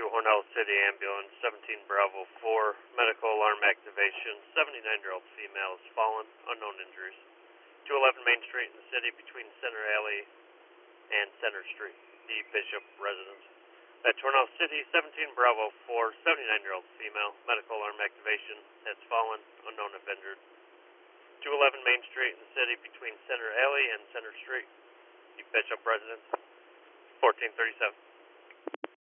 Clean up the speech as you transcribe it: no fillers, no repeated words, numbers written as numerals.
Hornell City Ambulance, 17 Bravo 4, medical alarm activation, 79-year-old female has fallen, unknown injuries. 211 Main Street in the city between Center Alley and Center Street, the Bishop residence. At Hornell City, 17 Bravo 4, 79-year-old female, medical alarm activation, has fallen, unknown if injured. 211 Main Street in the city between Center Alley and Center Street, the Bishop residence, 1437.